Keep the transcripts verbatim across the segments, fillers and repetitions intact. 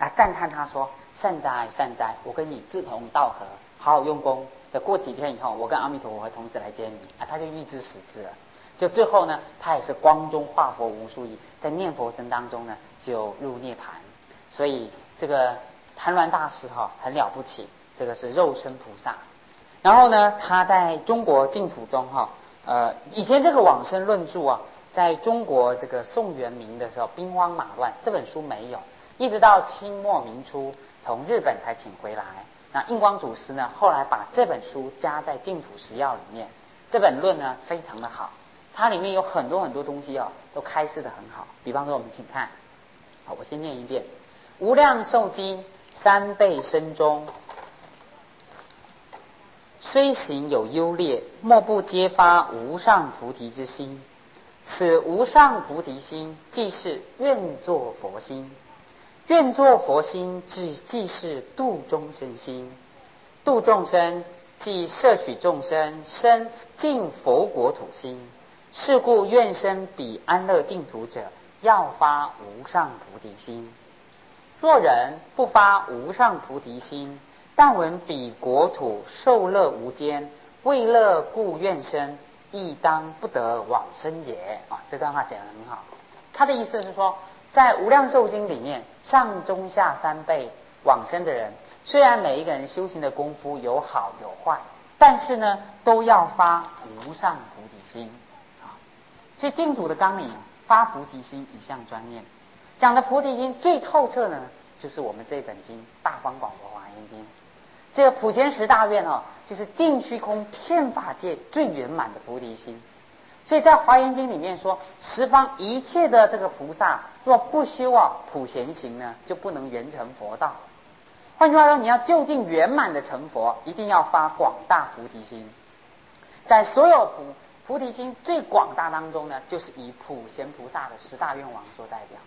来赞叹他说：善哉善哉，我跟你志同道合，好好用功。等过几天以后，我跟阿弥陀佛会同时来接你啊，他就预知时至了。就最后呢，他也是光中化佛无数亿，在念佛声当中呢，就入涅盘。所以这个昙鸾大师哈、哦、很了不起，这个是肉身菩萨。然后呢，他在中国净土中哈、哦，呃，以前这个往生论著啊，在中国这个宋元明的时候兵荒马乱，这本书没有，一直到清末明初从日本才请回来。那印光祖师呢，后来把这本书加在净土十要里面，这本论呢非常的好，它里面有很多很多东西哦，都开示的很好。比方说，我们请看，好，我先念一遍：无量寿经三倍深中，虽行有优劣，莫不皆发无上菩提之心。此无上菩提心，即是愿作佛心。愿作佛心，即即是度众生心。度众生，即摄取众生生尽佛国土心。是故愿生彼安乐净土者，要发无上菩提心。若人不发无上菩提心，但闻彼国土受乐无间，为乐故愿生，亦当不得往生也。啊，这段话讲得很好。他的意思是说，在无量寿经里面，上中下三辈往生的人，虽然每一个人修行的功夫有好有坏，但是呢，都要发无上菩提心。啊，所以净土的纲领，发菩提心，一向专念。讲的菩提心最透彻呢，就是我们这本经《大方广佛华严经》。这个普贤十大愿哦，就是尽虚空遍法界最圆满的菩提心。所以在华严经里面说，十方一切的这个菩萨，若不修啊普贤行呢，就不能圆成佛道。换句话说，你要就近圆满的成佛，一定要发广大菩提心。在所有菩菩提心最广大当中呢，就是以普贤菩萨的十大愿望做代表。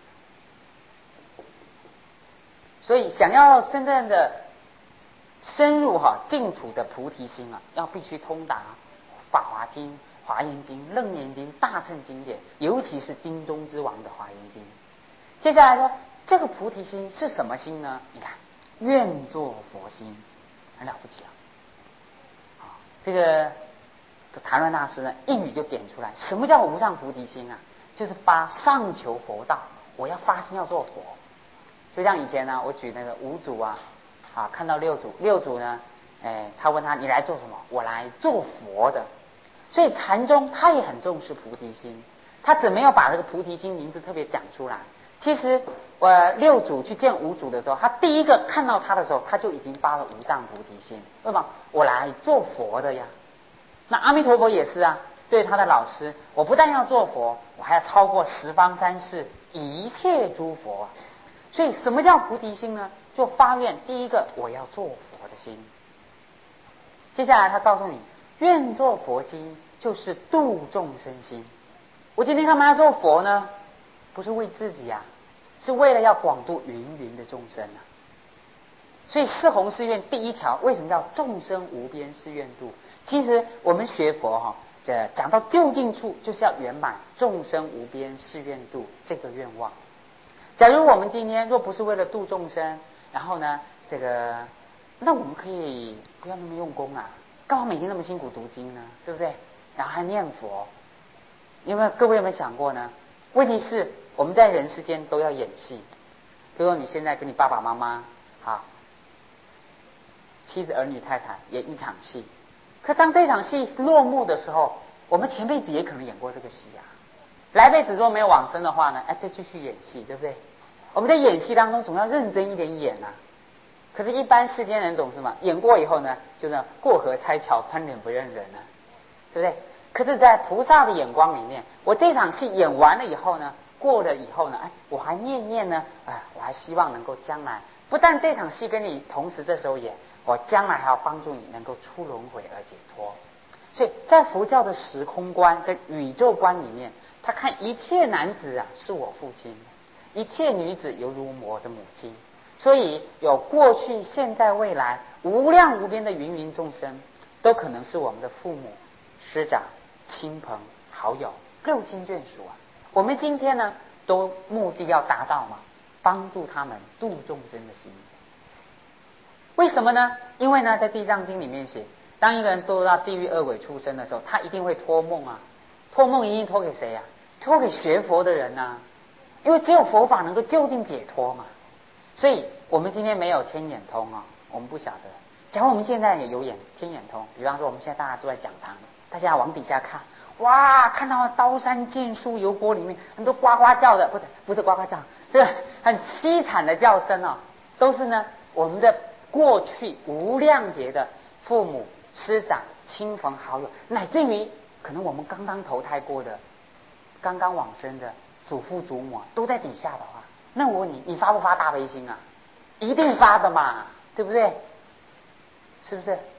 所以想要真正的深入哈净土的菩提心啊，要必须通达法华经、华严经、楞严经、大乘经典，尤其是经中之王的华严经。接下来说，这个菩提心是什么心呢？你看，愿作佛心，很了不起啊！啊，这个昙鸾大师呢，一语就点出来，什么叫无上菩提心啊？就是发上求佛道，我要发心要做佛。就像以前呢，我举那个五祖啊，啊，看到六祖，六祖呢，哎，他问他你来做什么？我来做佛的。所以禅宗他也很重视菩提心，他只没有把这个菩提心名字特别讲出来。其实，呃，六祖去见五祖的时候，他第一个看到他的时候，他就已经发了无上菩提心。为什么？我来做佛的呀。那阿弥陀佛也是啊，对他的老师，我不但要做佛，我还要超过十方三世一切诸佛啊。所以什么叫菩提心呢？就发愿，第一个我要做佛的心。接下来他告诉你，愿做佛心就是度众生心。我今天干嘛要做佛呢？不是为自己啊，是为了要广度芸芸的众生啊。所以四弘誓愿第一条为什么叫众生无边誓愿度？其实我们学佛哈、哦，这讲到究竟处，就是要圆满众生无边誓愿度这个愿望。假如我们今天若不是为了度众生，然后呢，这个，那我们可以不要那么用功啊，干嘛每天那么辛苦读经呢？对不对？然后还念佛，有没有？各位有没有想过呢？问题是我们在人世间都要演戏，比如说你现在跟你爸爸妈妈，好，妻子儿女太太演一场戏，可当这场戏落幕的时候，我们前辈子也可能演过这个戏啊。来辈子若没有往生的话呢，哎，再继续演戏，对不对？我们在演戏当中总要认真一点演啊。可是，一般世间人总是嘛，演过以后呢，就是过河拆桥，翻脸不认人啊，对不对？可是，在菩萨的眼光里面，我这场戏演完了以后呢，过了以后呢，哎，我还念念呢，哎，我还希望能够将来，不但这场戏跟你同时这时候演，我将来还要帮助你能够出轮回而解脱。所以在佛教的时空观跟宇宙观里面，他看一切男子啊是我父亲，一切女子犹如我的母亲，所以有过去、现在、未来无量无边的芸芸众生，都可能是我们的父母、师长、亲朋好友、六亲眷属啊。我们今天呢，都目的要达到嘛， 帮助他们度众生的心。为什么呢？因为呢，在地藏经里面写，当一个人堕入到地狱恶鬼畜生的时候，他一定会托梦啊，托梦一定托给谁啊？托给学佛的人啊，因为只有佛法能够就近解脱嘛。所以我们今天没有天眼通啊，我们不晓得。假如我们现在也有眼天眼通，比方说我们现在大家坐在讲堂，大家往底下看，哇，看到刀山剑树油锅里面很多呱呱叫的，不是不是呱呱叫，这个很凄惨的叫声啊，都是呢我们的过去无量劫的父母师长亲朋好友，乃至于可能我们刚刚投胎过的刚刚往生的祖父祖母都在底下的话，那我问你，你发不发大悲心啊？一定发的嘛，对不对？是不是？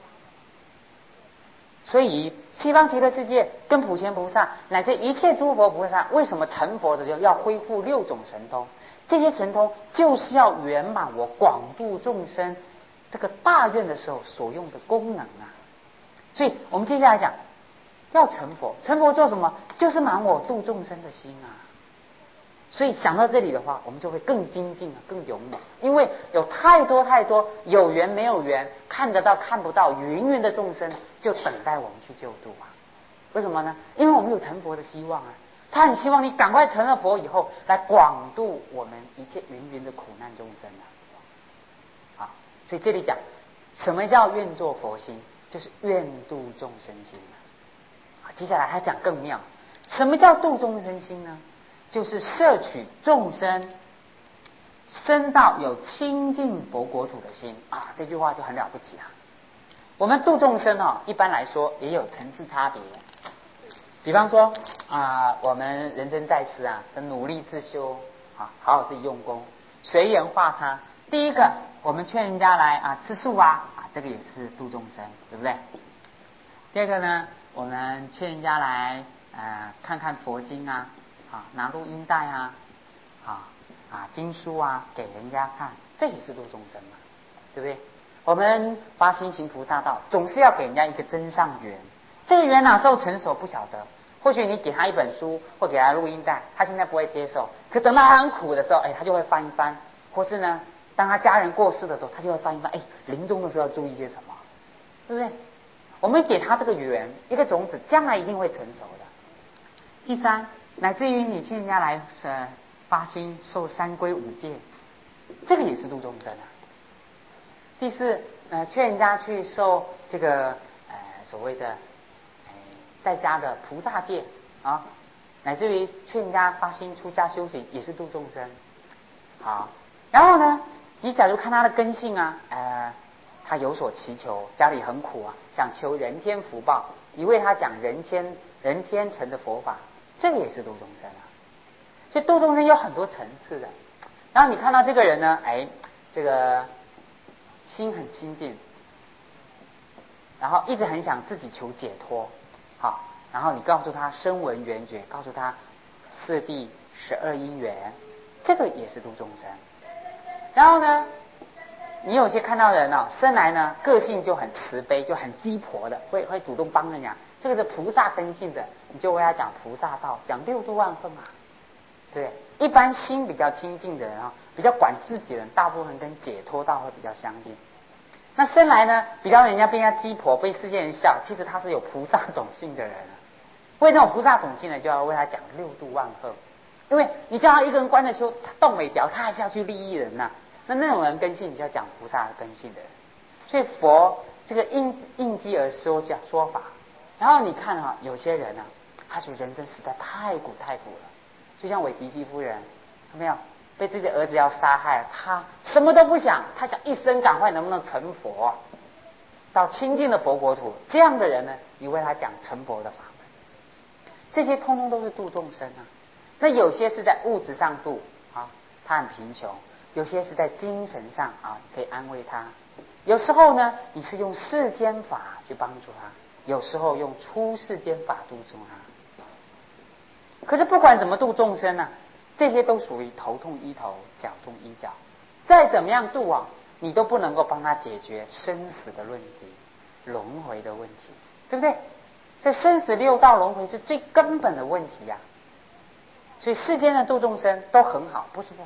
所以西方极乐世界跟普贤菩萨乃至一切诸佛菩萨，为什么成佛的时候要恢复六种神通？这些神通就是要圆满我广度众生这个大愿的时候所用的功能啊。所以我们接下来讲，要成佛，成佛做什么？就是满我度众生的心啊。所以想到这里的话，我们就会更精进、更勇猛，因为有太多太多有缘没有缘，看得到看不到，芸芸的众生就等待我们去救度啊。为什么呢？因为我们有成佛的希望啊。他很希望你赶快成了佛以后，来广度我们一切芸芸的苦难众生啊。好，所以这里讲什么叫愿作佛心，就是愿度众生心啊。接下来他讲更妙，什么叫度众生心呢？就是摄取众生生到有亲近佛国土的心啊，这句话就很了不起啊。我们度众生啊，一般来说也有层次差别。比方说啊，我们人生在世啊，努力自修啊，好好自己用功，随缘化他。第一个，我们劝人家来啊吃素啊，啊，这个也是度众生，对不对？第二个呢，我们劝人家来呃看看佛经啊。啊，拿录音带啊，啊啊经书啊，给人家看，这也是度众生嘛，对不对？我们发心行菩萨道，总是要给人家一个真上缘，这个缘哪时候成熟不晓得。或许你给他一本书，或给他录音带，他现在不会接受，可等到他很苦的时候，哎，他就会翻一翻，或是呢，当他家人过世的时候，他就会翻一翻，哎，临终的时候要注意些什么，对不对？我们给他这个缘，一个种子，将来一定会成熟的。第三，乃至于你劝人家来呃发心受三皈五戒，这个也是度众生啊。第四，呃，劝人家去受这个呃所谓的呃在家的菩萨戒啊，乃至于劝人家发心出家修行，也是度众生。好，然后呢，你假如看他的根性啊，呃，他有所祈求，家里很苦啊，想求人天福报，你为他讲人天人天成的佛法。这个也是度众生啊，所以度众生有很多层次的。然后你看到这个人呢，哎，这个心很清净，然后一直很想自己求解脱，好，然后你告诉他声闻缘觉，告诉他四谛十二因缘，这个也是度众生。然后呢，你有些看到人啊，生来呢个性就很慈悲，就很鸡婆的，会会主动帮人家。这个是菩萨根性的，你就为他讲菩萨道，讲六度万分嘛，对。一般心比较清净的人啊，比较管自己的人，大部分跟解脱道会比较相应。那生来呢，比较人家被人家鸡婆，被世间人笑，其实他是有菩萨种性的人啊。为那种菩萨种性呢，就要为他讲六度万恒，因为你叫他一个人关着修，他动没掉，他还是要去利益人呐、啊。那那种人根性，你就要讲菩萨根性的人。所以佛这个应应机而说讲说法。然后你看啊，有些人啊，他觉得人生实在太苦太苦了，就像韦提希夫人，有没有被自己的儿子要杀害，他什么都不想，他想一生赶快能不能成佛，到清净的佛国土。这样的人呢，你为他讲成佛的法门，这些通通都是度众生啊。那有些是在物质上度啊，他很贫穷；有些是在精神上啊，可以安慰他；有时候呢，你是用世间法去帮助他。有时候用出世间法度众啊，可是不管怎么度众生啊，这些都属于头痛医头，脚痛医脚。再怎么样度啊，你都不能够帮他解决生死的问题、轮回的问题，对不对？这生死六道轮回是最根本的问题呀、啊。所以世间的度众生都很好，不是不好，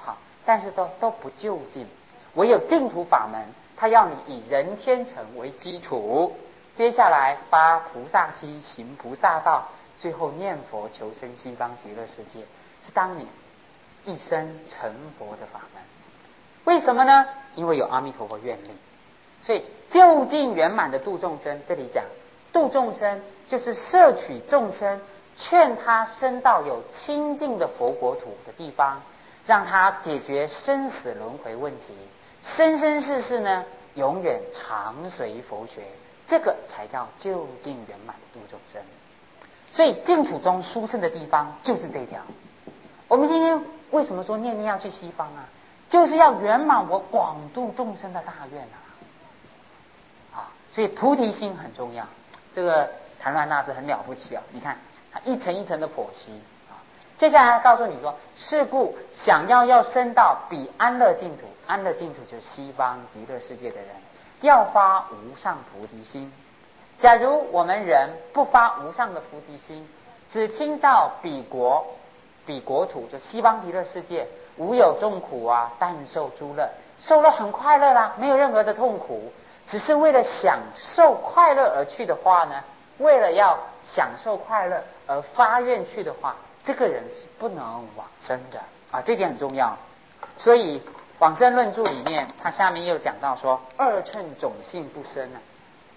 但是都都不究竟。唯有净土法门，它要你以人天成为基础，接下来发菩萨心，行菩萨道，最后念佛求生西方极乐世界，是当你一生成佛的法门。为什么呢？因为有阿弥陀佛愿力。所以究竟圆满的度众生，这里讲度众生就是摄取众生，劝他生到有清净的佛国土的地方，让他解决生死轮回问题，生生世世呢永远常随佛学，这个才叫究竟圆满的度众生。所以净土中殊胜的地方就是这条。我们今天为什么说念念要去西方啊？就是要圆满我广度众生的大愿啊！啊，所以菩提心很重要。这个昙鸾大师很了不起啊！你看他一层一层的剖析啊。接下来告诉你说，是故想要要升到彼安乐净土，安乐净土就是西方极乐世界的人，要发无上菩提心。假如我们人不发无上的菩提心，只听到彼国彼国土就西方极乐世界无有众苦啊，但受诸乐，受乐很快乐啦，没有任何的痛苦，只是为了享受快乐而去的话呢，为了要享受快乐而发愿去的话，这个人是不能往生的啊，这点很重要。所以往生论著里面，他下面又讲到说，二乘种性不生啊，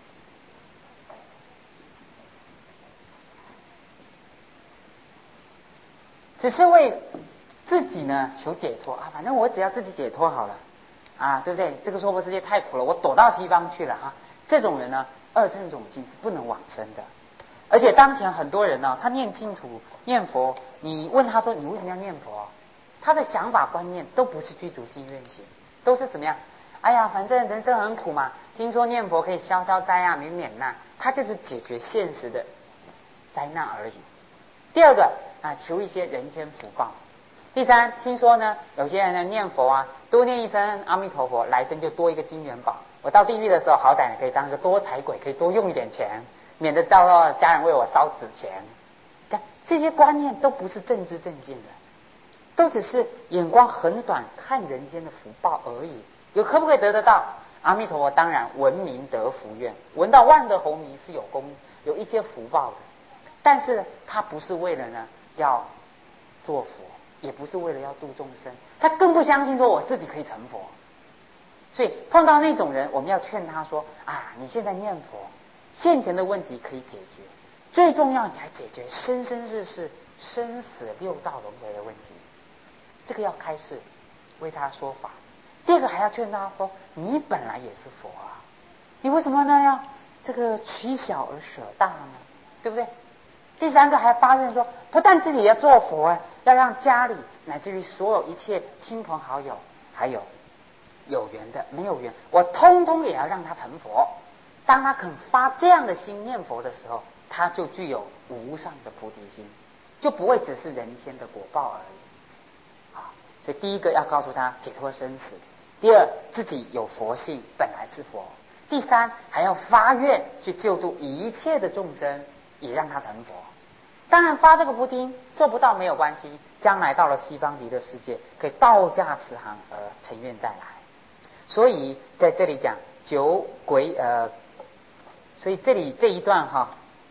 只是为自己呢求解脱啊，反正我只要自己解脱好了啊，对不对？这个娑婆世界太苦了，我躲到西方去了啊。这种人呢，二乘种性是不能往生的。而且当前很多人呢，他念净土念佛，你问他说你为什么要念佛，他的想法观念都不是具足心愿行，都是怎么样？哎呀，反正人生很苦嘛，听说念佛可以消消灾啊，免免难，他就是解决现实的灾难而已。第二个啊，求一些人天福报。第三，听说呢，有些人呢念佛啊，多念一声阿弥陀佛，来生就多一个金元宝。我到地狱的时候，好歹可以当个多财鬼，可以多用一点钱，免得到到家人为我烧纸钱。看这些观念都不是正知正见的，都只是眼光很短，看人间的福报而已。有可不可以得得到？阿弥陀佛当然闻名得福愿，闻到万德洪名是有功，有一些福报的。但是他不是为了呢要做佛，也不是为了要度众生，他更不相信说我自己可以成佛。所以碰到那种人，我们要劝他说啊，你现在念佛，现前的问题可以解决，最重要你还解决生生世世生死六道轮回的问题，这个要开示为他说法。第二个还要劝他说，你本来也是佛啊，你为什么呢要这个取小而舍大呢？对不对？第三个还发愿说，不但自己要做佛，要让家里乃至于所有一切亲朋好友，还有有缘的没有缘，我通通也要让他成佛。当他肯发这样的心念佛的时候，他就具有无上的菩提心，就不会只是人天的果报而已。好，所以第一个要告诉他解脱生死，第二自己有佛性，本来是佛，第三还要发愿去救度一切的众生，也让他成佛。当然发这个菩提做不到没有关系，将来到了西方极乐世界，可以道驾慈航而成愿再来。所以在这里讲九鬼呃，所以这里这一段哈，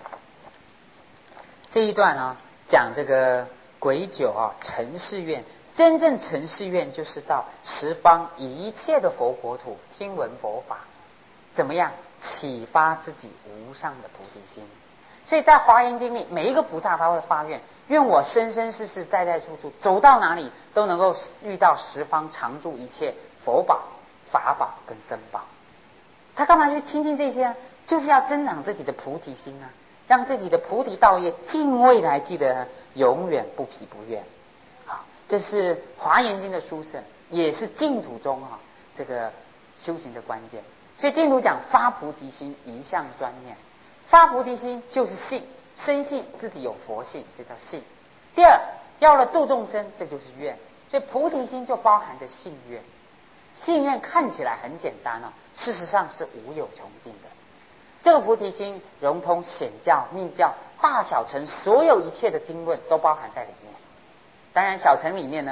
这一段啊讲这个鬼九啊成誓愿，真正成誓愿就是到十方一切的佛国土听闻佛法，怎么样启发自己无上的菩提心。所以在华严经里，每一个菩萨他会发愿，愿我生生世世在在处处走到哪里都能够遇到十方常住一切佛宝法宝跟僧宝。他干嘛去亲近这些啊？就是要增长自己的菩提心啊，让自己的菩提道业尽未来际的永远不疲不厌。好，这是华严经的殊胜，也是净土中啊这个修行的关键。所以净土讲发菩提心，一向专念。发菩提心就是信，深信自己有佛性，这叫信。第二，要了度众生，这就是愿。所以菩提心就包含着信愿。信愿看起来很简单哦，事实上是无有穷尽的。这个菩提心融通显教、密教、大小乘所有一切的经论都包含在里面。当然小乘里面呢，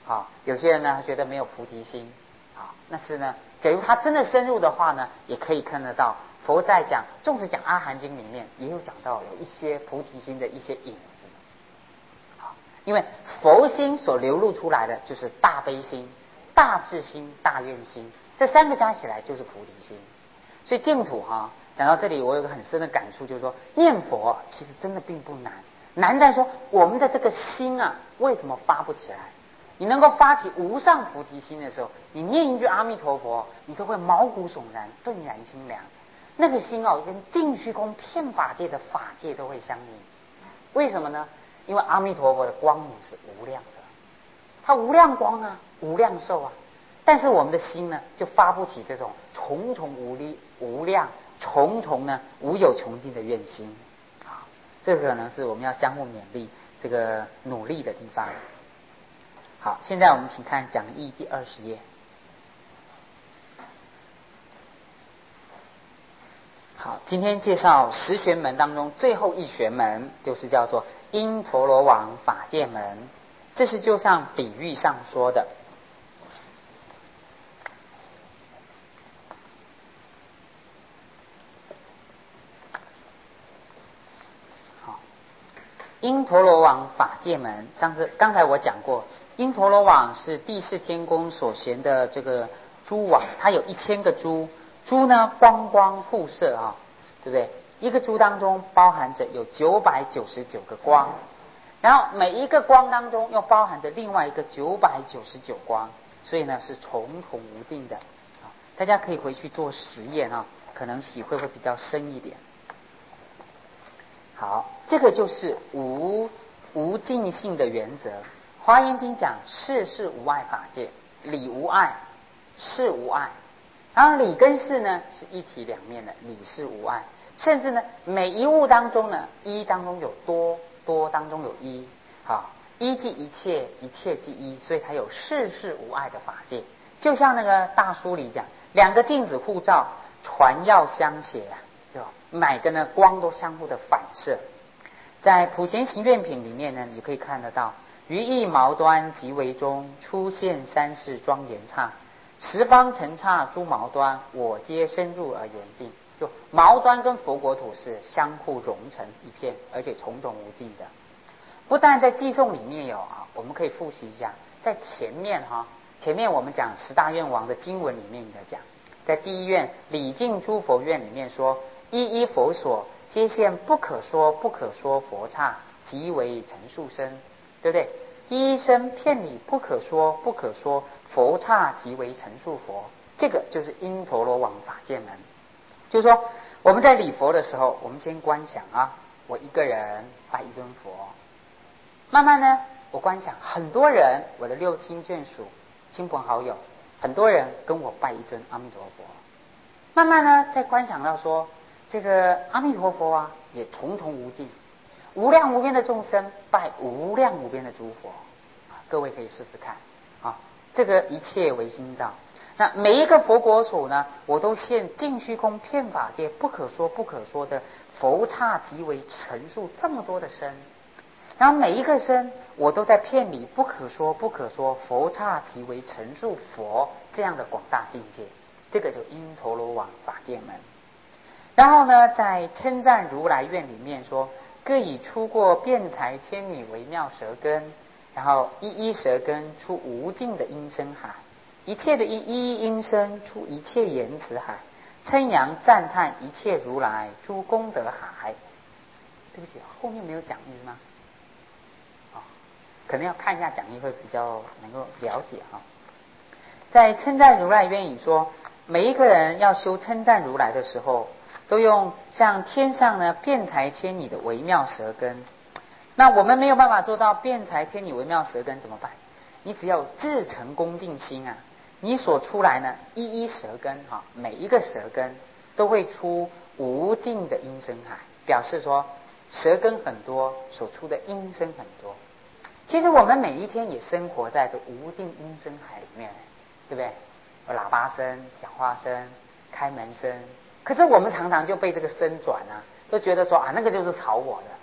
好，有些人呢觉得没有菩提心，好，那是呢，假如他真的深入的话呢，也可以看得到佛在讲，纵使讲阿含经里面也有讲到有一些菩提心的一些影子，好，因为佛心所流露出来的就是大悲心、大智心、大愿心，这三个加起来就是菩提心。所以净土哈，讲到这里，我有个很深的感触，就是说念佛其实真的并不难，难在说我们的这个心啊，为什么发不起来？你能够发起无上菩提心的时候，你念一句阿弥陀佛，你都会毛骨悚然，顿然清凉。那个心哦，跟定虚空遍法界的法界都会相应。为什么呢？因为阿弥陀佛的光明是无量的，它无量光啊，无量寿啊。但是我们的心呢，就发不起这种重重无力、无量、重重呢无有穷尽的愿心啊。这个可能是我们要相互勉励、这个努力的地方。好，现在我们请看讲义第二十页。好，今天介绍十玄门当中最后一玄门，就是叫做因陀罗网法界门。这是就像比喻上说的。好，因陀罗网法界门，上次刚才我讲过，因陀罗网是第四天宫所悬的这个珠网，它有一千个珠。珠呢，光光互射啊，对不对？一个珠当中包含着有九百九十九个光，然后每一个光当中又包含着另外一个九百九十九光，所以呢是重重无尽的。大家可以回去做实验啊，可能体会会比较深一点。好，这个就是无无尽性的原则。华严经讲事事无碍法界，理无碍，事无碍。然后理跟事呢是一体两面的，理事无碍，甚至呢每一物当中呢，一当中有多，多当中有一，好，一即一切，一切即一，所以才有事事无碍的法界。就像那个大书里讲，两个镜子互照，传要相协啊，就每个呢光都相互的反射。在普贤行愿品里面呢，你可以看得到，于一毛端即为中，出现三世庄严刹。十方尘刹诸毛端，我皆深入而严净。就毛端跟佛国土是相互融成一片，而且重重无尽的。不但在偈颂里面有啊，我们可以复习一下，在前面哈，前面我们讲十大愿王的经文里面的讲，在第一愿礼敬诸佛愿里面说，一一佛所皆现不可说不可说佛刹，即为陈述身，对不对？一生骗理不可说不可说佛刹，即为陈述佛。这个就是因陀罗网法界门。就是说我们在礼佛的时候，我们先观想啊，我一个人拜一尊佛，慢慢呢我观想很多人，我的六亲眷属、亲朋好友，很多人跟我拜一尊阿弥陀佛。慢慢呢再观想到说，这个阿弥陀佛啊也重重无尽，无量无边的众生拜无量无边的诸佛，各位可以试试看啊。这个一切为心造。那每一个佛国所呢，我都现尽虚空遍法界不可说不可说的佛刹，即为陈述这么多的身。然后每一个身，我都在遍理不可说不可说佛刹，即为陈述佛这样的广大境界。这个就因陀罗网法界门。然后呢，在称赞如来愿里面说，各以出过辩才天女微妙舌根，然后一一舌根出无尽的音声海，一切的一一音声出一切言辞海，称扬赞叹一切如来诸功德海。对不起，后面没有讲义吗？哦，可能要看一下讲义会比较能够了解哈。在称赞如来愿里说，每一个人要修称赞如来的时候，都用像天上呢辩才天女的微妙舌根。那我们没有办法做到辩才天女微妙舌根怎么办？你只要至诚恭敬心啊，你所出来呢一一舌根哈，每一个舌根都会出无尽的音声海，表示说舌根很多，所出的音声很多。其实我们每一天也生活在这无尽音声海里面，对不对？有喇叭声、讲话声、开门声，可是我们常常就被这个声转啊，都觉得说啊那个就是吵我的。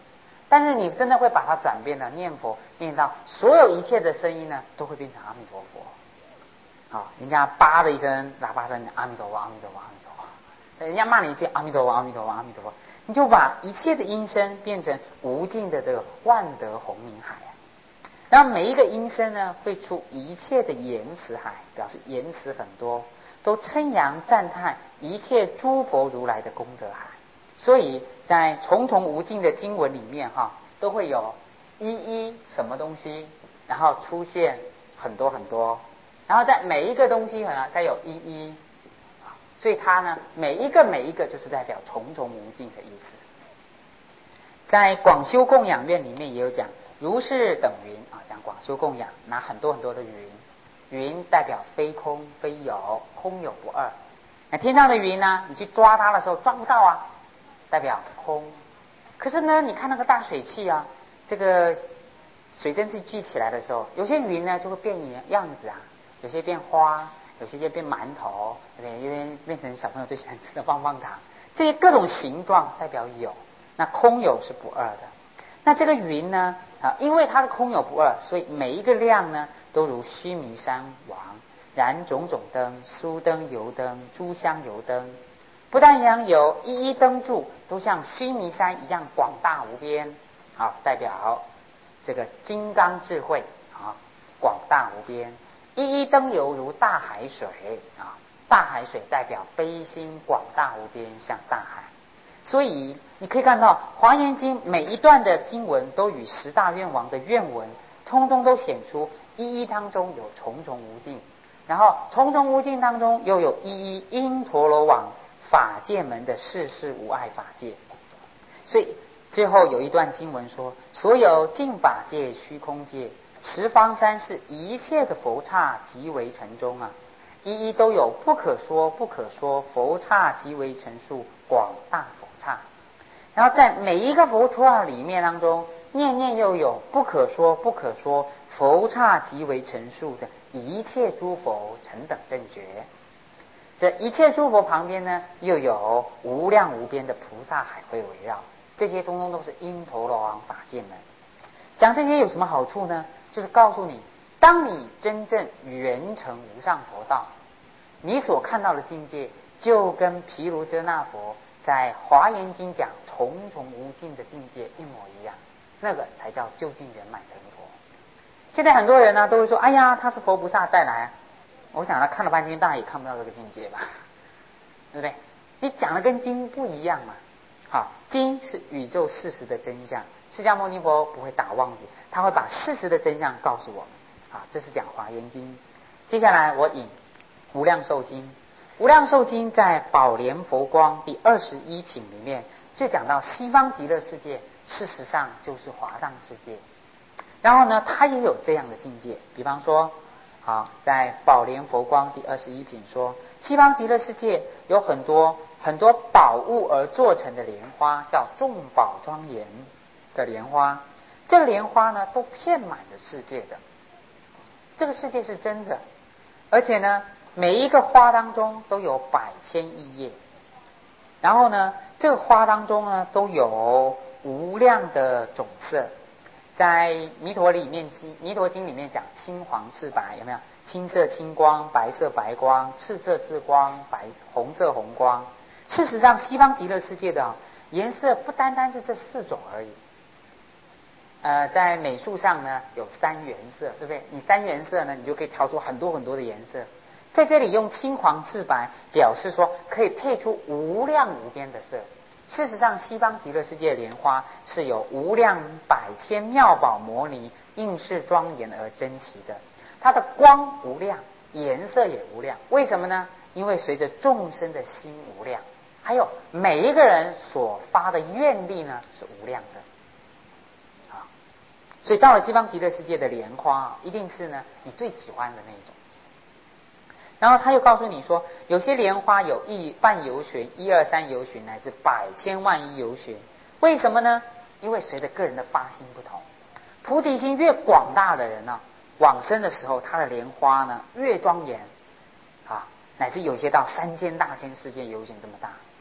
但是你真的会把它转变了，念佛念到所有一切的声音呢，都会变成阿弥陀佛。好、哦，人家叭的一声喇叭声，阿弥陀佛，阿弥陀佛，阿弥陀佛。人家骂你一句阿弥陀佛，阿弥陀佛，阿弥陀佛，你就把一切的音声变成无尽的这个万德洪明海啊。然后每一个音声呢，会出一切的言辞海，表示言辞很多，都称扬赞叹一切诸佛如来的功德海。所以在重重无尽的经文里面哈，都会有一一什么东西，然后出现很多很多，然后在每一个东西呢，再有一一，所以它呢每一个每一个就是代表重重无尽的意思。在广修供养院里面也有讲，如是等云啊，讲广修供养，拿很多很多的云，云代表非空非有，空有不二。那天上的云呢，你去抓它的时候抓不到啊，代表空。可是呢，你看那个大水汽啊，这个水蒸气聚起来的时候，有些云呢就会变样子啊，有些变花，有些就变馒头，对不对？有些变成小朋友最喜欢吃的棒棒糖，这些各种形状代表有。那空有是不二的。那这个云呢啊，因为它是空有不二，所以每一个亮呢都如须弥山王，燃种种灯，酥灯油灯诸香油灯，不但扬油，一一灯柱都像须弥山一样广大无边啊，代表这个金刚智慧啊，广大无边。一一灯油如大海水啊，大海水代表悲心广大无边，像大海。所以你可以看到《华严经》每一段的经文都与十大愿王的愿文通通都显出一一当中有重重无尽，然后重重无尽当中又有一一因陀罗网法界门的世事无碍法界。所以最后有一段经文说，所有净法界虚空界十方三世一切的佛刹即为城中啊，一一都有不可说不可说佛刹即为成数广大佛刹。然后在每一个佛刹里面当中，念念又有不可说不可说佛刹即为成数的一切诸佛成等正觉。这一切诸佛旁边呢，又有无量无边的菩萨海会围绕，这些通通都是因陀罗王法界门。讲这些有什么好处呢？就是告诉你，当你真正圆成无上佛道，你所看到的境界就跟毗卢遮那佛在华严经讲重重无尽的境界一模一样，那个才叫究竟圆满成佛。现在很多人呢都会说，哎呀，他是佛菩萨再来，我想他看了半天大概也看不到这个境界吧，对不对？你讲的跟经不一样嘛。好，经是宇宙事实的真相，释迦牟尼佛不会打妄语，他会把事实的真相告诉我们。好，这是讲华严经。接下来我引无量寿经。无量寿经在宝莲佛光第二十一品里面就讲到西方极乐世界事实上就是华藏世界，然后呢它也有这样的境界。比方说好，在宝莲佛光第二十一品说，西方极乐世界有很多很多宝物而做成的莲花，叫众宝庄严的莲花。这个莲花呢都遍满了世界的，这个世界是真的，而且呢每一个花当中都有百千亿叶，然后呢这个花当中呢都有无量的种色。在弥陀里面经弥陀经里面讲青黄赤白，有没有？青色青光，白色白光，赤色赤光，白红色红光。事实上西方极乐世界的颜色不单单是这四种而已。呃，在美术上呢有三原色，对不对？你三原色呢，你就可以调出很多很多的颜色。在这里用青黄赤白表示说可以配出无量无边的色。事实上西方极乐世界的莲花是有无量百千妙宝摩尼应是庄严而珍奇的，它的光无量，颜色也无量。为什么呢？因为随着众生的心无量，还有每一个人所发的愿力呢是无量的啊。所以到了西方极乐世界的莲花一定是呢你最喜欢的那种。然后他又告诉你说，有些莲花有一半由旬，一二三由旬，乃至百千万亿由旬。为什么呢？因为随着个人的发心不同，菩提心越广大的人呢、啊，往生的时候他的莲花呢越庄严啊，乃至有些到三千大千世界由旬这么大。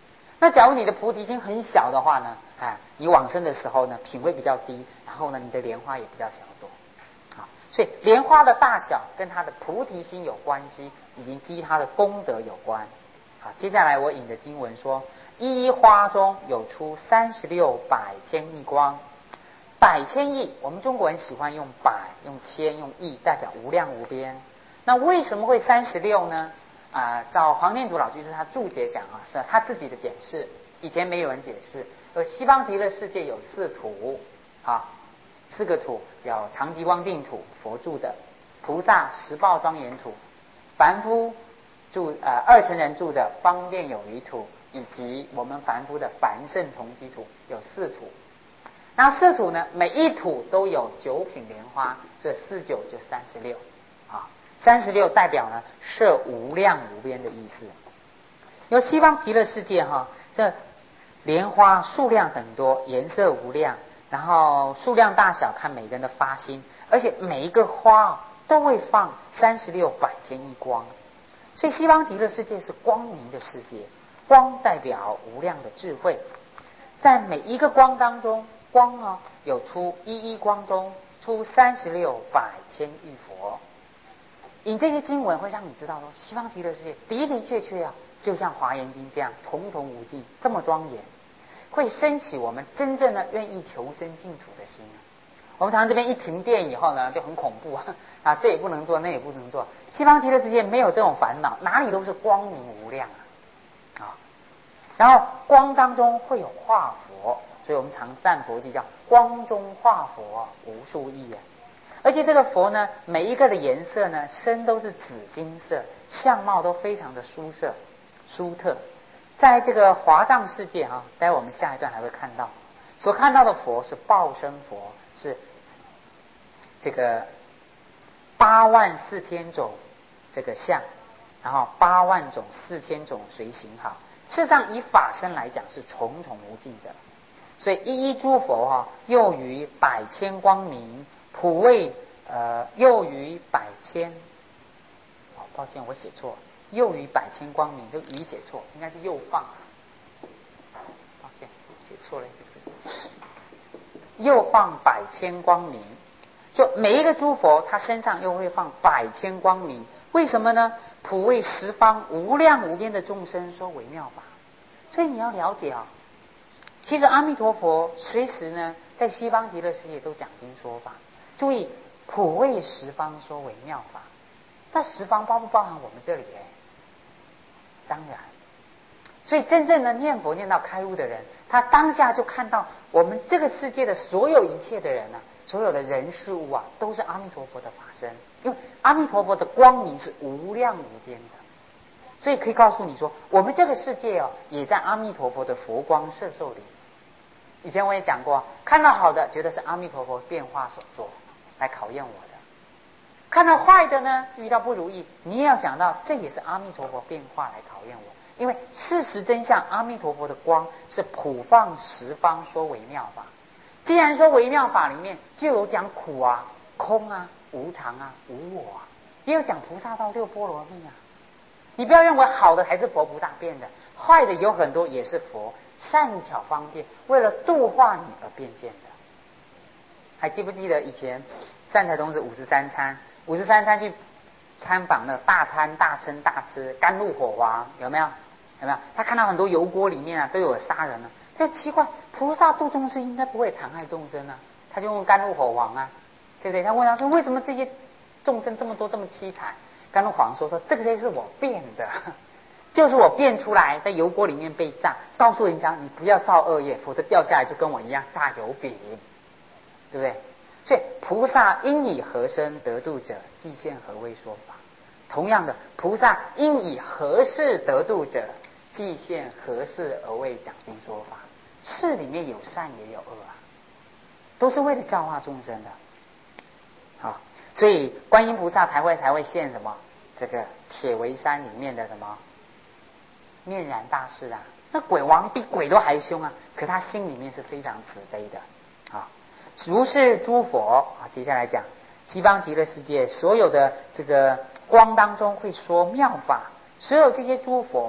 那假如你的菩提心很小的话呢，啊，你往生的时候呢，品位比较低，然后呢，你的莲花也比较小多。啊，所以莲花的大小跟它的菩提心有关系，以及基它的功德有关。好，接下来我引的经文说，一一花中有出三十六百千亿光。百千亿，我们中国人喜欢用百、用千、用亿，代表无量无边。那为什么会三十六呢？啊、呃，照黄念祖老居士他注解讲啊，是他自己的解释，以前没有人解释。而西方极乐世界有四土，啊，四个土，有常寂光净土，佛住的；菩萨十报庄严土；凡夫住呃二乘人住的方便有余土，以及我们凡夫的凡圣同居土，有四土。那四土呢，每一土都有九品莲花，所以四九就三十六啊。三十六代表呢摄无量无边的意思。有西方极乐世界哈，这莲花数量很多，颜色无量，然后数量大小看每个人的发心，而且每一个花都会放三十六百千亿光，所以西方极乐世界是光明的世界，光代表无量的智慧，在每一个光当中，光呢有出一一光中出三十六百千亿佛。引这些经文会让你知道说，西方极乐世界的的确确啊，就像华严经这样统统无尽，这么庄严，会升起我们真正的愿意求生净土的心。我们常常这边一停电以后呢，就很恐怖啊，啊，这也不能做，那也不能做。西方极乐世界没有这种烦恼，哪里都是光明无量啊，啊，然后光当中会有化佛，所以我们常赞佛偈叫光中化佛无数亿啊。而且这个佛呢，每一个的颜色呢，身都是紫金色，相貌都非常的殊色殊特。在这个华藏世界哈、啊，待会我们下一段还会看到，所看到的佛是报身佛，是这个八万四千种这个相，然后八万种四千种随行好。事实上以法身来讲是重重无尽的，所以一一诸佛哈、啊，又于百千光明。普为呃又于百千，哦，抱歉我写错了，又于百千光明，这个于写错，应该是又放，抱歉写错了一个字，又放百千光明，就每一个诸佛他身上又会放百千光明，为什么呢？普为十方无量无边的众生说微妙法，所以你要了解啊，其实阿弥陀佛随时呢在西方极乐世界都讲经说法。注意，普为十方说微妙法，那十方包不包含我们这里嘞？当然，所以真正的念佛念到开悟的人，他当下就看到我们这个世界的所有一切的人啊，所有的人事物啊，都是阿弥陀佛的法身，因为阿弥陀佛的光明是无量无边的，所以可以告诉你说，我们这个世界哦，也在阿弥陀佛的佛光摄受里。以前我也讲过，看到好的觉得是阿弥陀佛变化所做来考验我的，看到坏的呢，遇到不如意，你也要想到这也是阿弥陀佛变化来考验我，因为事实真相，阿弥陀佛的光是普放十方说微妙法。既然说微妙法里面就有讲苦啊、空啊、无常啊、无我啊，也有讲菩萨道六波罗蜜啊。你不要认为好的才是佛菩萨变的，坏的有很多也是佛善巧方便为了度化你而变现的。还记不记得以前善财童子五十三参，五十三参去参访那大贪大嗔大痴甘露火王，有没有？有没有？他看到很多油锅里面啊都有杀人啊，他就奇怪，菩萨度众生应该不会残害众生啊，他就问甘露火王啊，对不对？他问他说，为什么这些众生这么多这么凄惨？甘露火王说说这个是我变的，就是我变出来在油锅里面被炸，告诉人家你不要造恶业，否则掉下来就跟我一样炸油饼，对不对？所以菩萨应以何身得度者，即现何为说法。同样的，菩萨应以何事得度者，即现何事而为讲经说法。事里面有善也有恶啊，都是为了教化众生的。好，所以观音菩萨才会才会现什么？这个铁围山里面的什么面然大士啊，那鬼王比鬼都还凶啊，可他心里面是非常慈悲的啊。如是诸佛啊，接下来讲西方极乐世界所有的这个光当中会说妙法，所有这些诸佛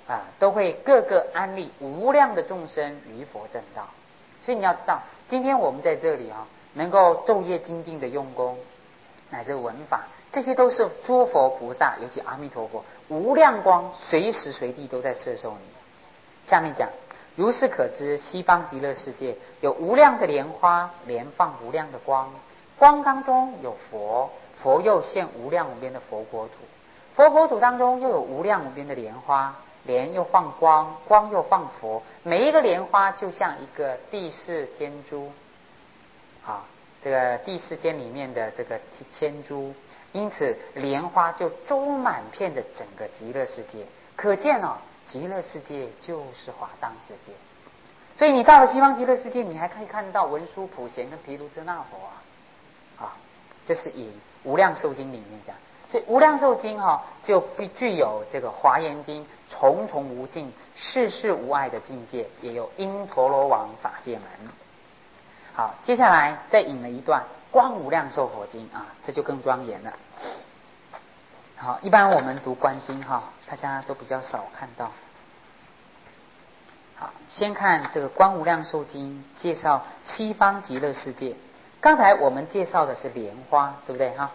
啊，都会各个安立无量的众生于佛正道。所以你要知道，今天我们在这里啊，能够昼夜精进的用功，乃至闻法，这些都是诸佛菩萨，尤其阿弥陀佛无量光，随时随地都在摄受你。下面讲，如是可知，西方极乐世界有无量的莲花，莲放无量的光，光当中有佛，佛又现无量无边的佛国土，佛国土当中又有无量无边的莲花，莲又放光，光又放佛，每一个莲花就像一个地势天珠，啊，这个地势天里面的这个天珠，因此莲花就周满遍着整个极乐世界。可见哦，极乐世界就是华藏世界。所以你到了西方极乐世界，你还可以看到文殊普贤跟毗卢遮那佛啊，啊，这是以无量寿经里面讲。所以无量寿经哈、哦、就必具有这个华严经重重无尽、世世无碍的境界，也有因陀罗王法界门。好，接下来再引了一段观无量寿佛经啊，这就更庄严了。好，一般我们读观经哈，大家都比较少看到。好，先看这个观无量寿经，介绍西方极乐世界。刚才我们介绍的是莲花，对不对哈？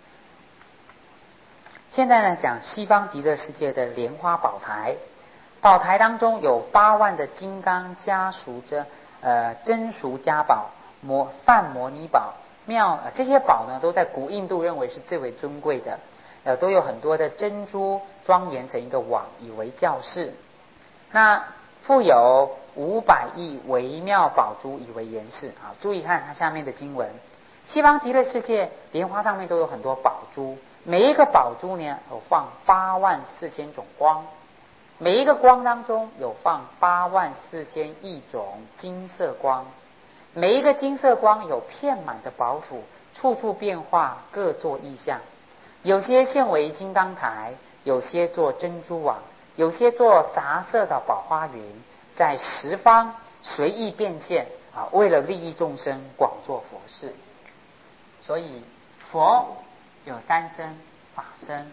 现在呢，讲西方极乐世界的莲花宝台，宝台当中有八万的金刚家属者，呃，真俗家宝、摩梵摩尼宝、妙、呃、这些宝呢，都在古印度认为是最为尊贵的，呃，都有很多的珍珠庄严成一个网，以为教室。那复有五百亿微妙宝珠，以为严饰啊！注意看它下面的经文，西方极乐世界莲花上面都有很多宝珠。每一个宝珠呢，有放八万四千种光，每一个光当中有放八万四千亿种金色光，每一个金色光有遍满着宝土，处处变化，各作异象。有些现为金刚台，有些做珍珠网，有些做杂色的宝花云，在十方随意变现啊，为了利益众生，广做佛事。所以佛有三身：法身、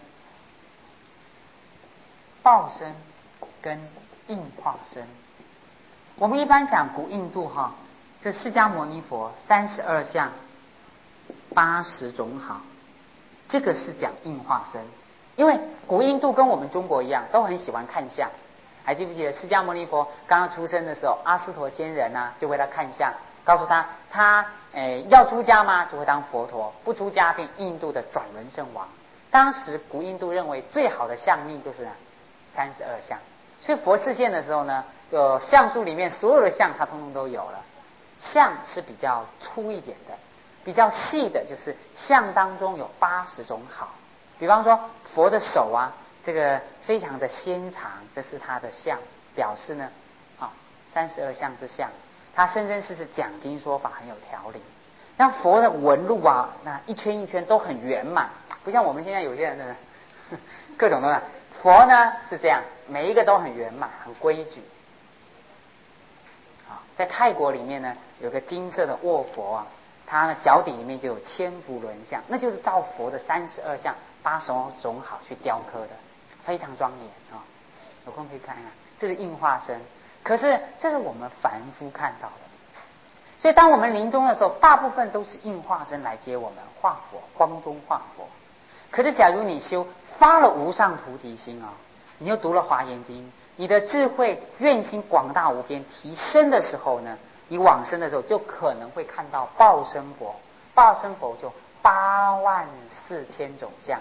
报身跟应化身。我们一般讲古印度哈，这释迦牟尼佛三十二相八十种好，这个是讲应化身。因为古印度跟我们中国一样，都很喜欢看相。还记不记得释迦牟尼佛刚刚出生的时候，阿斯陀仙人啊就为他看相，告诉他他诶要出家吗？就会当佛陀；不出家便印度的转轮圣王。当时古印度认为最好的相命就是三十二相，所以佛示现的时候呢，就相术里面所有的相他通通都有了。相是比较粗一点的，比较细的就是相当中有八十种好。比方说佛的手啊，这个非常的纤长，这是他的相，表示呢啊三十二相之相。他生生世世讲经说法很有条理。像佛的纹路啊，那一圈一圈都很圆满，不像我们现在有些人呢，各种的。佛呢是这样，每一个都很圆满，很规矩。啊，在泰国里面呢，有个金色的卧佛啊，他的脚底里面就有千佛轮像，那就是照佛的三十二相八十种好去雕刻的，非常庄严啊。有空可以看看，这是应化身。可是这是我们凡夫看到的。所以当我们临终的时候，大部分都是应化身来接我们，化佛，光中化佛。可是假如你修发了无上菩提心啊，你又读了华严经，你的智慧愿心广大无边提升的时候呢，你往生的时候就可能会看到报身佛。报身佛就八万四千种相，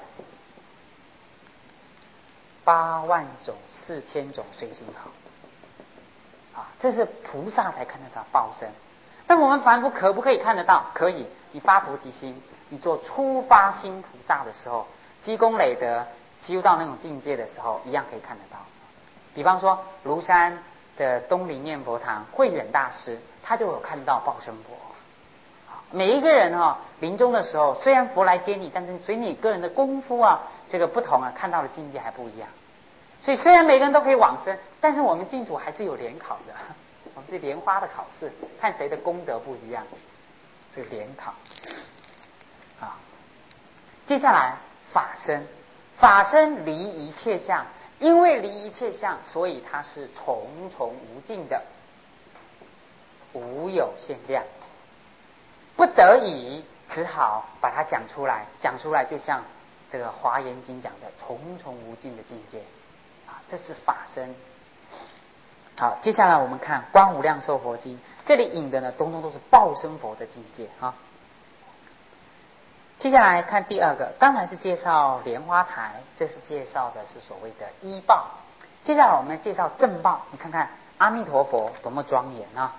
八万种四千种随心好啊，这是菩萨才看得到报身。但我们凡夫可不可以看得到？可以。你发菩提心，你做初发心菩萨的时候，积功累德，修到那种境界的时候，一样可以看得到。比方说庐山的东林念佛堂慧远大师，他就有看到报身佛。每一个人哈、哦，临终的时候，虽然佛来接你，但是随你个人的功夫啊，这个不同啊，看到的境界还不一样。所以虽然每个人都可以往生，但是我们净土还是有联考的。我们是莲花的考试，看谁的功德不一样，这个联考啊。接下来法身，法身离一切相， 因为离一切相，所以它是重重无尽的，无有限量。不得已，只好把它讲出来。讲出来，就像这个《华严经》讲的重重无尽的境界啊，这是法身。好，接下来我们看《观无量寿佛经》，这里引的呢，通通都是报身佛的境界啊。接下来看第二个，刚才是介绍莲花台，这是介绍的是所谓的依报。接下来我们介绍正报，你看看阿弥陀佛多么庄严啊！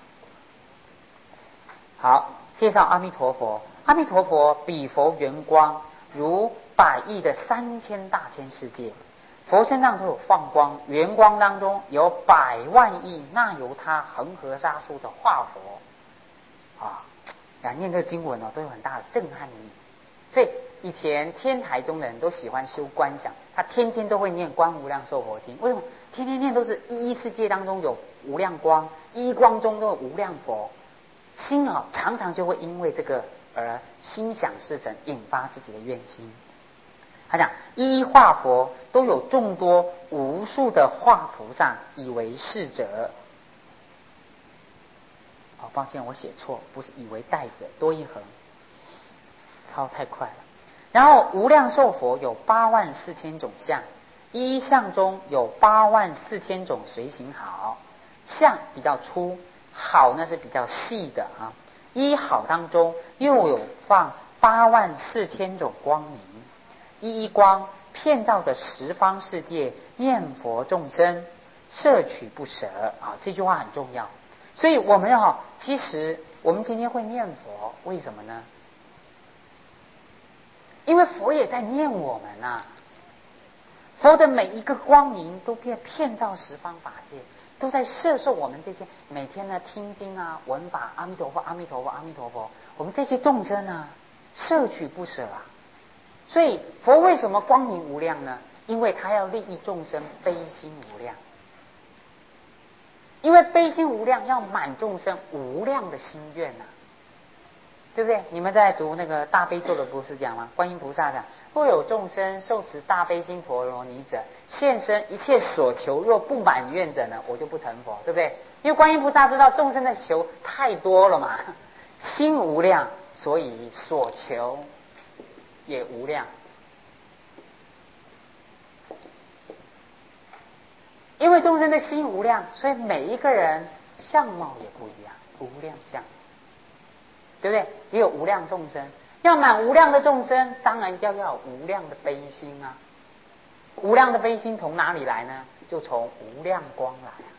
好，介绍阿弥陀佛。阿弥陀佛比佛圆光，如百亿的三千大千世界。佛身上都有放光，圆光当中有百万亿那由他恒河沙数的化佛啊！啊，念这个经文呢、哦，都有很大的震撼力。所以以前天台中的人都喜欢修观想，他天天都会念《观无量寿佛经》。为什么？天天念都是一一世界当中有无量光，一光中都有无量佛，心啊常常就会因为这个而心想事成，引发自己的愿心。他讲一一化佛都有众多无数的化菩萨以为是者。哦，抱歉，我写错，不是以为带着，多一横。抄太快了。然后无量寿佛有八万四千种相，一一相中有八万四千种随行好。相比较粗，好呢是比较细的啊。一好当中又有放八万四千种光明，一一光遍照着十方世界，念佛众生，摄取不舍啊。这句话很重要。所以我们啊，其实我们今天会念佛，为什么呢？因为佛也在念我们啊，佛的每一个光明都遍遍照十方法界，都在摄受我们这些每天呢听经啊、闻法，阿弥陀佛、阿弥陀佛、阿弥陀佛，我们这些众生啊，摄取不舍啊。所以佛为什么光明无量呢？因为他要利益众生，悲心无量。因为悲心无量，要满众生无量的心愿啊。对不对？你们在读那个大悲咒的不是讲吗？观音菩萨讲：若有众生受持大悲心陀罗尼者，现身一切所求，若不满愿者呢，我就不成佛，对不对？因为观音菩萨知道众生的求太多了嘛，心无量，所以所求也无量。因为众生的心无量，所以每一个人相貌也不一样，无量相。对不对？也有无量众生，要满无量的众生，当然要要有无量的悲心啊。无量的悲心从哪里来呢？就从无量光来啊。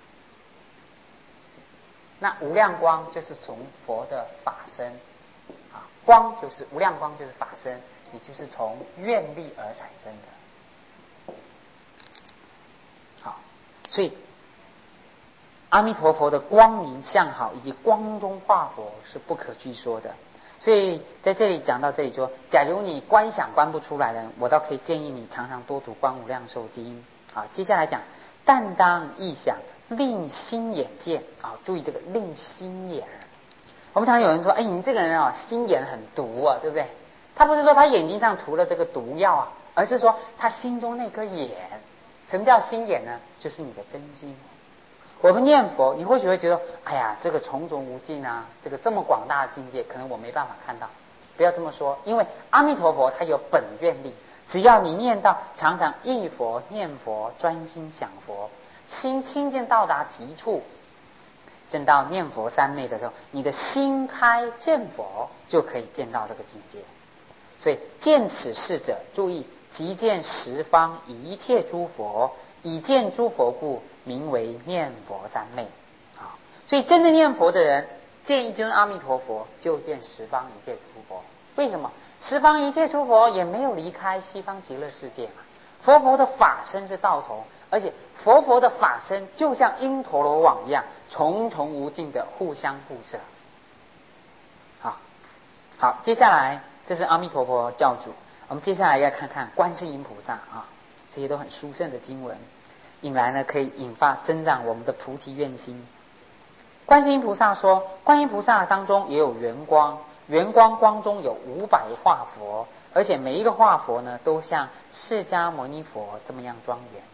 那无量光就是从佛的法身啊，光就是无量光，就是法身，也就是从愿力而产生的。好，所以阿弥陀佛的光明相好以及光中化佛是不可据说的。所以在这里讲到这里说，假如你观想观不出来的，我倒可以建议你常常多读《观无量寿经》啊。接下来讲但当意想，令心眼见啊，注意这个令心眼。我们常有人说，哎，你这个人啊，心眼很毒啊，对不对？他不是说他眼睛上涂了这个毒药啊，而是说他心中那颗眼。什么叫心眼呢？就是你的真心。我们念佛，你或许会觉得，哎呀，这个重重无尽啊，这个这么广大的境界，可能我没办法看到。不要这么说，因为阿弥陀佛他有本愿力，只要你念到常常忆佛、念佛、专心想佛，心清净到达极处，正到念佛三昧的时候，你的心开见佛，就可以见到这个境界。所以见此事者，注意，即见十方一切诸佛，以见诸佛故，名为念佛三昧啊。所以真正念佛的人，见一尊阿弥陀佛，就见十方一切诸佛。为什么？十方一切诸佛也没有离开西方极乐世界嘛。佛佛的法身是道头，而且佛佛的法身就像因陀罗网一样，重重无尽的互相互摄。好，好，接下来这是阿弥陀佛教主，我们接下来要看看观世音菩萨啊，这些都很殊胜的经文，引来呢可以引发增长我们的菩提愿心。观世音菩萨说，观音菩萨当中也有圆光，圆光光中有五百化佛，而且每一个化佛呢，都像释迦牟尼佛这么样庄严。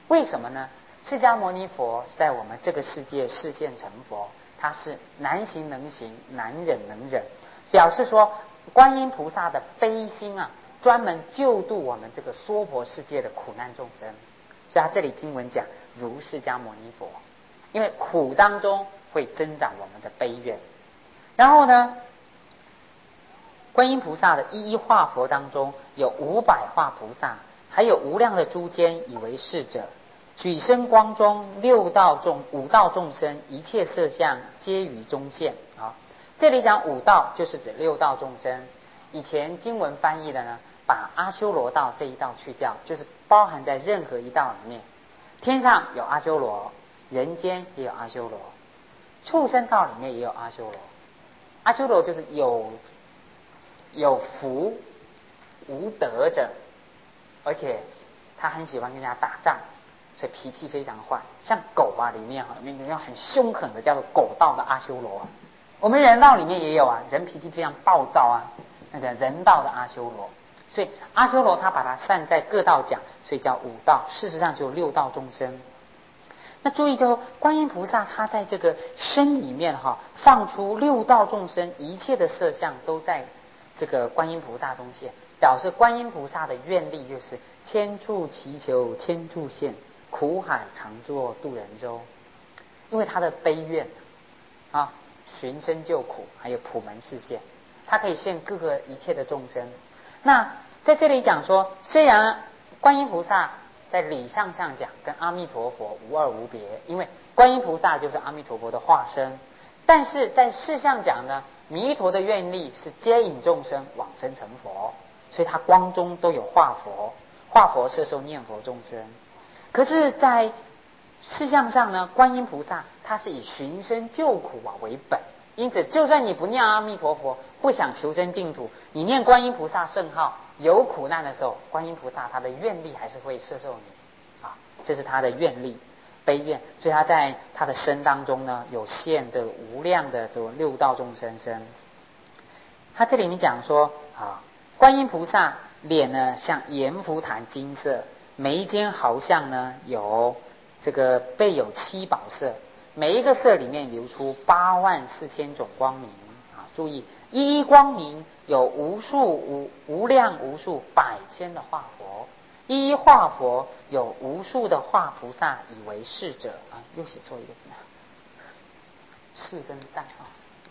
为什么呢？释迦牟尼佛在我们这个世界示现成佛，他是难行能行，难忍能忍，表示说观音菩萨的悲心啊，专门救度我们这个娑婆世界的苦难众生。所以他这里经文讲如释迦牟尼佛，因为苦当中会增长我们的悲愿。然后呢，观音菩萨的一一化佛当中有五百化菩萨，还有无量的诸天以为侍者，举身光中六道众五道众生，一切色相皆于中现。好，这里讲五道就是指六道众生。以前经文翻译的呢，把阿修罗道这一道去掉，就是包含在任何一道里面。天上有阿修罗，人间也有阿修罗，畜生道里面也有阿修罗。阿修罗就是有有福无德者，而且他很喜欢跟人家打仗，所以脾气非常坏。像狗啊，里面哈，里面很凶狠的，叫做狗道的阿修罗。我们人道里面也有啊，人脾气非常暴躁啊，那个人道的阿修罗。所以阿修罗他把它散在各道讲，所以叫五道，事实上就有六道众生。那注意就观音菩萨他在这个身里面哈，放出六道众生一切的色相都在这个观音菩萨中现，表示观音菩萨的愿力就是千处祈求千处现，苦海常作渡人舟。因为他的悲愿啊，寻声救苦，还有普门示现，他可以现各个一切的众生。那在这里讲说，虽然观音菩萨在理上上讲跟阿弥陀佛无二无别，因为观音菩萨就是阿弥陀佛的化身，但是在事相讲呢，弥陀的愿力是接引众生往生成佛，所以他光中都有化佛，化佛摄受念佛众生。可是在事相上呢，观音菩萨他是以寻声救苦啊为本，因此就算你不念阿弥陀佛，不想求生净土，你念观音菩萨圣号，有苦难的时候，观音菩萨他的愿力还是会摄受你啊，这是他的愿力悲愿。所以他在他的身当中呢，有现这无量的这六道众生身。他这里面讲说啊，观音菩萨脸呢像阎浮檀金色，眉间毫像呢有这个备有七宝色，每一个色里面流出八万四千种光明啊！注意，一一光明有无数无无量无数百千的化佛，一一化佛有无数的化菩萨以为侍者啊！又写错一个字，侍跟代啊。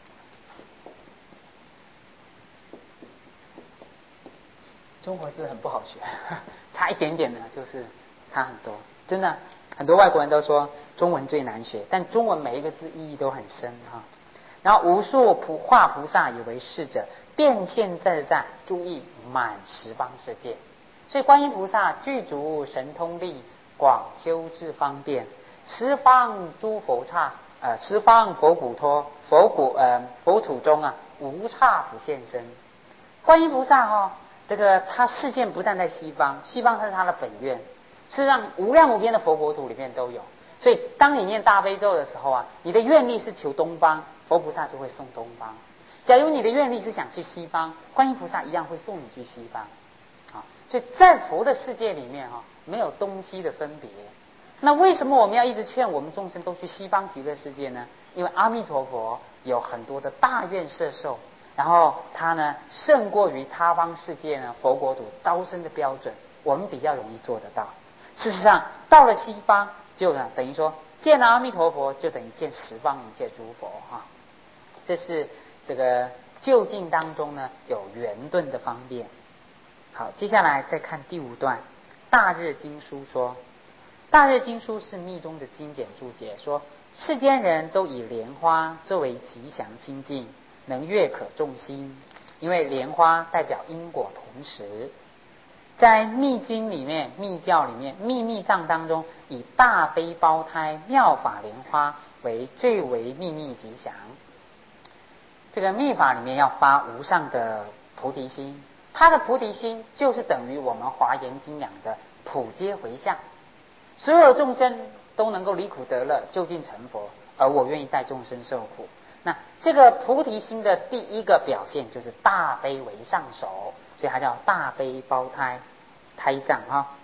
中国字很不好学，差一点点呢，就是差很多，真的。很多外国人都说中文最难学，但中文每一个字意义都很深哈。然后无数普化菩萨以为侍者，变现自在，注意满十方世界。所以观音菩萨具足神通力，广修智方便，十方诸佛刹，呃，十方佛骨托佛骨呃佛土中啊，无刹不现身。观音菩萨哈、哦，这个他示现不但在西方，西方是他的本愿。事实上，无量无边的佛国土里面都有。所以，当你念大悲咒的时候啊，你的愿力是求东方，佛菩萨就会送东方；假如你的愿力是想去西方，观音菩萨一样会送你去西方。啊，所以在佛的世界里面哈、啊，没有东西的分别。那为什么我们要一直劝我们众生都去西方极乐世界呢？因为阿弥陀佛有很多的大愿摄受，然后他呢胜过于他方世界呢佛国土招生的标准，我们比较容易做得到。事实上，到了西方，就呢等于说见了阿弥陀佛，就等于见十方一切诸佛哈。这是这个究竟当中呢有圆顿的方便。好，接下来再看第五段，大日经书说，大日经书是密宗的经典注解，说世间人都以莲花作为吉祥清净，能悦可众心，因为莲花代表因果同时。在密经里面，密教里面，密密藏当中，以大悲胞胎妙法莲花为最为秘密吉祥。这个密法里面要发无上的菩提心，它的菩提心就是等于我们华严经讲的普皆回向，所有众生都能够离苦得乐，究竟成佛，而我愿意带众生受苦。那这个菩提心的第一个表现就是大悲为上首，所以它叫大悲胞胎胎藏哈。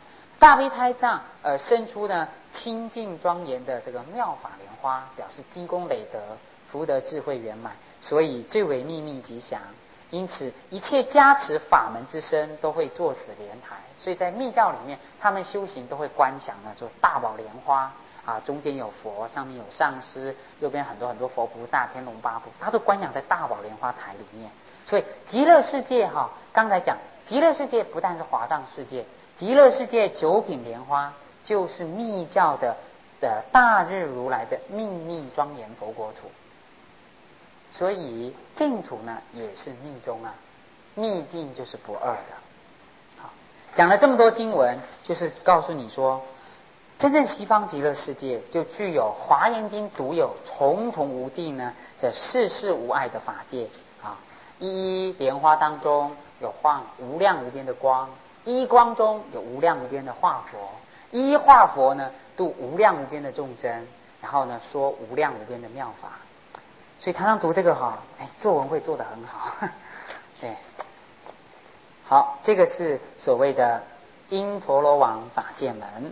大悲胎藏呃生出呢清净庄严的这个妙法莲花，表示积功累德，福德智慧圆满，所以最为秘密吉祥。因此一切加持法门之身都会作此莲台，所以在密教里面他们修行都会观想呢就大宝莲花啊，中间有佛，上面有上师，右边很多很多佛菩萨、天龙八部，他都观想在大宝莲花台里面。所以极乐世界哈，刚才讲极乐世界不但是华藏世界，极乐世界九品莲花就是密教的的大日如来的秘密庄严佛国土。所以净土呢也是密宗啊，秘境就是不二的。好，讲了这么多经文，就是告诉你说，真正西方极乐世界就具有华严经独有重重无尽呢这世世无碍的法界啊。一一莲花当中有放无量无边的光，一光中有无量无边的化佛，一一化佛呢度无量无边的众生，然后呢说无量无边的妙法。所以常常读这个哈，哎，作文会做得很好。对，好，这个是所谓的因陀罗王法界门。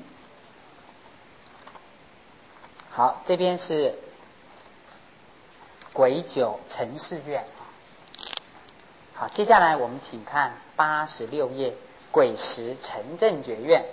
好，这边是癸九陈氏院。好，接下来我们请看八十六页癸时陈正觉院。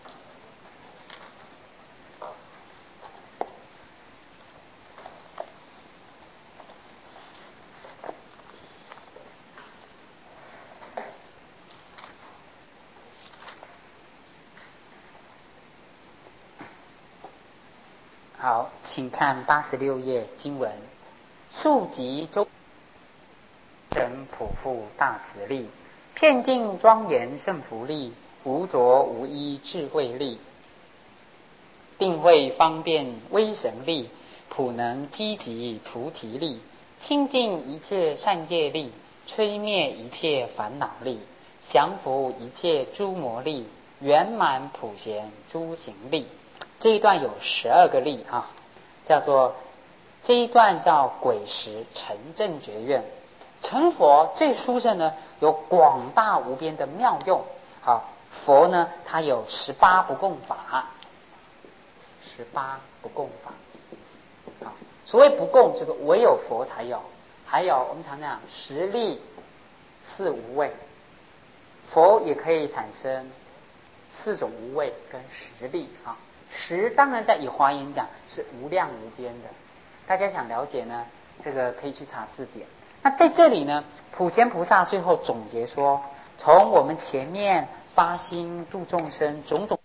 好，请看八十六页经文：数集周神普覆大慈力，遍尽庄严胜福力，无着无依智慧力，定慧方便威神力，普能积集菩提力，清净一切善业力，摧灭一切烦恼力，降伏一切诸魔力，圆满普贤诸行力。这一段有十二个力啊，叫做这一段叫癸时陈正觉院。成佛最殊胜呢，有广大无边的妙用。好，佛呢，他有十八不共法，十八不共法。好，所谓不共，就是唯有佛才有。还有我们常讲十力四无畏，佛也可以产生四种无畏跟十力啊。十当然在以华严讲是无量无边的，大家想了解呢，这个可以去查字典。那在这里呢，普贤菩萨最后总结说，从我们前面发心度众生种种